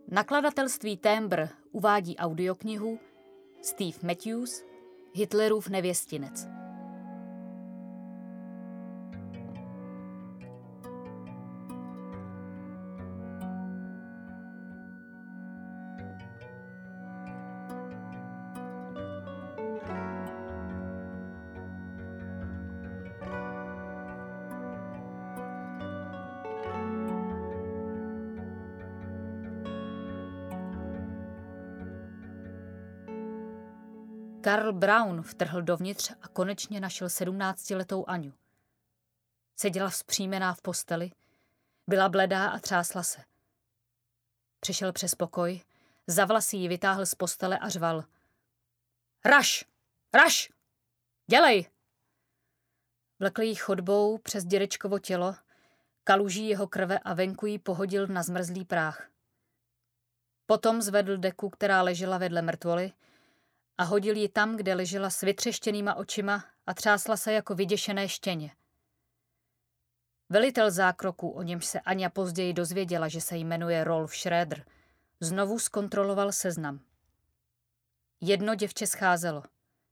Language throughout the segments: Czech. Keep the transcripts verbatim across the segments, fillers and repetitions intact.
Nakladatelství Timbre uvádí audioknihu Steve Matthews, Hitlerův nevěstinec. Karl Braun vtrhl dovnitř a konečně našel sedmnáctiletou Aňu. Seděla vzpřímená v posteli, byla bledá a třásla se. Přišel přes pokoj, za vlasy ji vytáhl z postele a řval. Raš! Raš! Dělej! Vlekl jí chodbou přes dědečkovo tělo, kaluží jeho krve a venku jí pohodil na zmrzlý práh. Potom zvedl deku, která ležela vedle mrtvoly, a hodil ji tam, kde ležela s vytřeštěnýma očima a třásla se jako vyděšené štěně. Velitel zákroku, o němž se Aňa později dozvěděla, že se jmenuje Rolf Schröder, znovu zkontroloval seznam. Jedno děvče scházelo.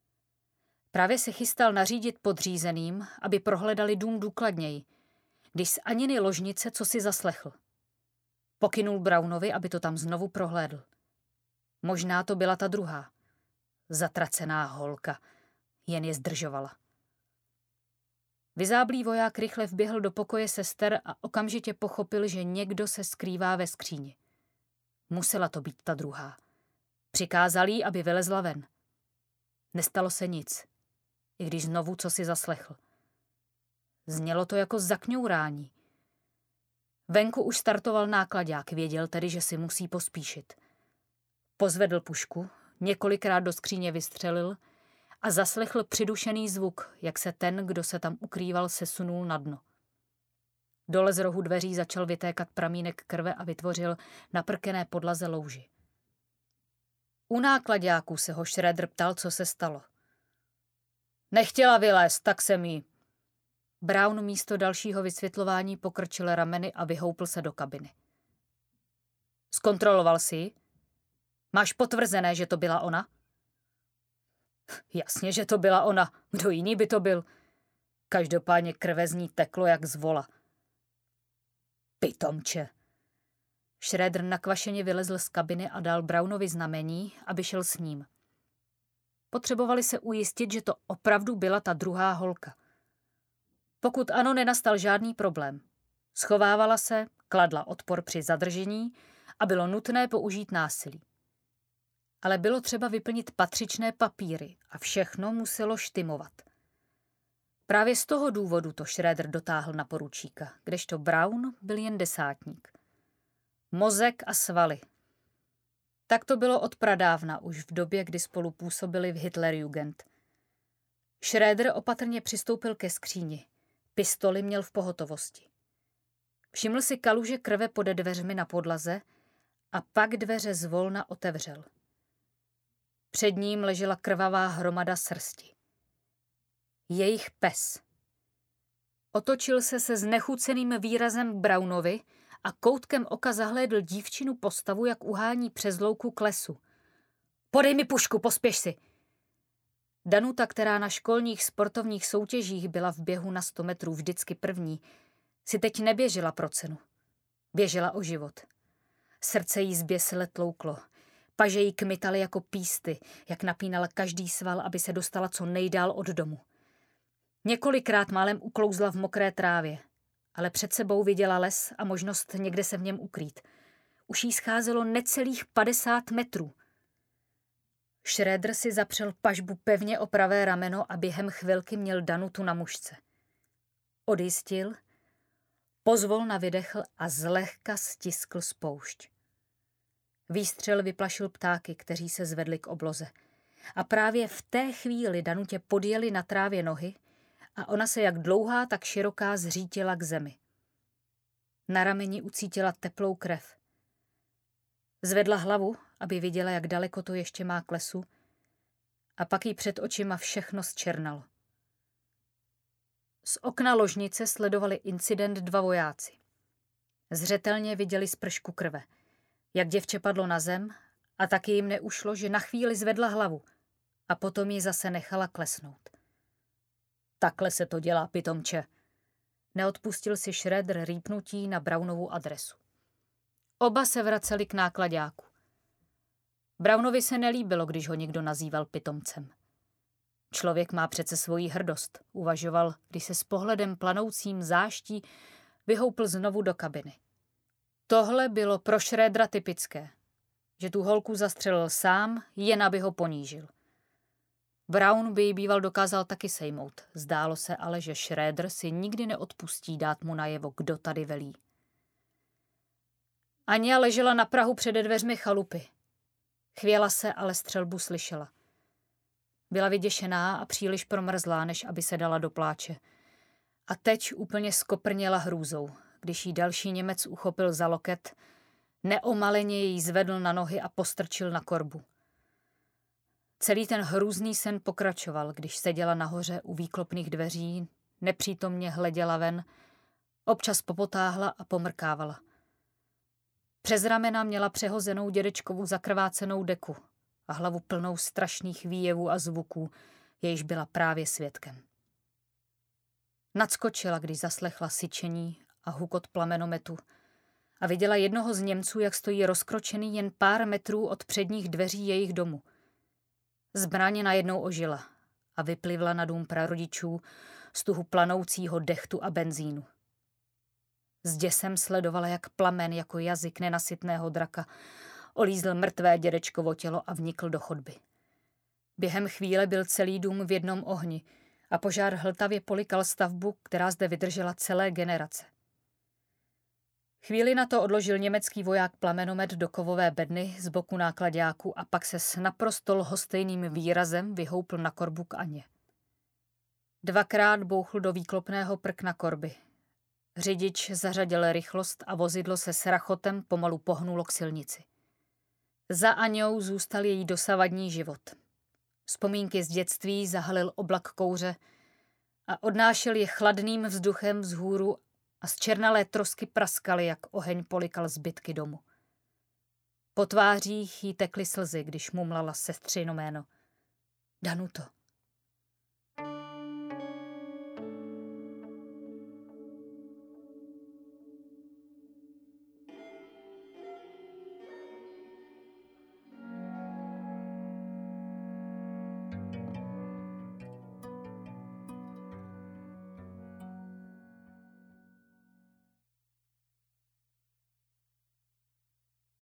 Právě se chystal nařídit podřízeným, aby prohledali dům důkladněji, když z Aniny ložnice cosi zaslechl. Pokynul Braunovi, aby to tam znovu prohlédl. Možná to byla ta druhá. Zatracená holka, jen je zdržovala. Vyzáblý voják rychle vběhl do pokoje sester a okamžitě pochopil, že někdo se skrývá ve skříni. Musela to být ta druhá. Přikázal jí, aby vylezla ven. Nestalo se nic, i když znovu cosi zaslechl. Znělo to jako zakňourání. Venku už startoval náklaďák, věděl tedy, že si musí pospíšit. Pozvedl pušku, několikrát do skříně vystřelil a zaslechl přidušený zvuk, jak se ten, kdo se tam ukrýval, sesunul na dno. Dole z rohu dveří začal vytékat pramínek krve a vytvořil na prkené podlaze louži. U náklaďáků se ho Schröder ptal, co se stalo. Nechtěla vylézt, tak jsem jí. Braun místo dalšího vysvětlování pokrčil rameny a vyhoupl se do kabiny. Zkontroloval jsi ji? Máš potvrzené, že to byla ona? Jasně, že to byla ona. Kdo jiný by to byl? Každopádně krve z ní teklo jak z vola. Pitomče. Schröder nakvašeně vylezl z kabiny a dal Braunovi znamení, aby šel s ním. Potřebovali se ujistit, že to opravdu byla ta druhá holka. Pokud ano, nenastal žádný problém. Schovávala se, kladla odpor při zadržení a bylo nutné použít násilí. Ale bylo třeba vyplnit patřičné papíry a všechno muselo štimovat. Právě z toho důvodu to Schröder dotáhl na poručíka, kdežto Braun byl jen desátník. Mozek a svaly. Tak to bylo od pradávna, už v době, kdy spolu působili v Hitlerjugend. Schröder opatrně přistoupil ke skříni. Pistoli měl v pohotovosti. Všiml si kaluže krve pode dveřmi na podlaze a pak dveře zvolna otevřel. Před ním ležela krvavá hromada srsti. Jejich pes. Otočil se se znechuceným výrazem k Braunovi a koutkem oka zahlédl dívčinu postavu, jak uhání přes louku k lesu. Podej mi pušku, pospěš si. Danuta, která na školních sportovních soutěžích byla v běhu na sto metrů vždycky první, si teď neběžela pro cenu. Běžela o život. Srdce jí zběsile tlouklo. Paže jí kmitaly jako písty, jak napínala každý sval, aby se dostala co nejdál od domu. Několikrát málem uklouzla v mokré trávě, ale před sebou viděla les a možnost někde se v něm ukrýt. Už jí scházelo necelých padesát metrů. Schröder si zapřel pažbu pevně o pravé rameno a během chvilky měl Danutu na mušce. Odjistil, pozvolna vydechl a zlehka stiskl spoušť. Výstřel vyplašil ptáky, kteří se zvedli k obloze. A právě v té chvíli Danutě podjeli na trávě nohy a ona se jak dlouhá, tak široká zřítila k zemi. Na rameni ucítila teplou krev. Zvedla hlavu, aby viděla, jak daleko to ještě má k lesu, a pak jí před očima všechno zčernalo. Z okna ložnice sledovali incident dva vojáci. Zřetelně viděli spršku krve. jak děvče padlo na zem a taky jim neušlo, že na chvíli zvedla hlavu a potom ji zase nechala klesnout. Takhle se to dělá, pitomče. Neodpustil si Šrédr rýpnutí na Brownovu adresu. Oba se vraceli k náklaďáku. Brownovi se nelíbilo, když ho někdo nazýval pitomcem. Člověk má přece svoji hrdost, uvažoval, když se s pohledem planoucím záští vyhoupl znovu do kabiny. Tohle bylo pro Šrédra typické, že tu holku zastřelil sám, jen aby ho ponížil. Brown by ji býval dokázal taky sejmout, zdálo se ale, že Šrédr si nikdy neodpustí dát mu najevo, kdo tady velí. Anja ležela na prahu přede dveřmi chalupy. Chvěla se, ale střelbu slyšela. Byla vyděšená a příliš promrzlá, než aby se dala do pláče. A teď úplně skoprněla hrůzou, když jí další Němec uchopil za loket, neomaleně ji zvedl na nohy a postrčil na korbu. Celý ten hrůzný sen pokračoval, když seděla nahoře u výklopných dveří, nepřítomně hleděla ven, občas popotáhla a pomrkávala. Přes ramena měla přehozenou dědečkovu zakrvácenou deku a hlavu plnou strašných výjevů a zvuků, jejíž byla právě svědkem. Nadskočila, když zaslechla syčení a hukot plamenometu a viděla jednoho z Němců, jak stojí rozkročený jen pár metrů od předních dveří jejich domu. Zbraně najednou ožila a vyplivla na dům prarodičů z tuhu planoucího dechtu a benzínu. S děsem sledovala, jak plamen jako jazyk nenasytného draka olízl mrtvé dědečkovo tělo a vnikl do chodby. Během chvíle byl celý dům v jednom ohni a požár hltavě polikal stavbu, která zde vydržela celé generace. Chvíli na to odložil německý voják plamenomet do kovové bedny z boku náklaďáku a pak se s naprosto lhostejným výrazem vyhoupl na korbu k Aně. Dvakrát bouchl do výklopného prkna korby. Řidič zařadil rychlost a vozidlo se s rachotem pomalu pohnulo k silnici. Za Aňou zůstal její dosavadní život. Vzpomínky z dětství zahalil oblak kouře a odnášel je chladným vzduchem vzhůru a z černalé trosky praskaly, jak oheň polikal zbytky domu. Po tvářích jí tekly slzy, když mumlala sestřino jméno. Danuto.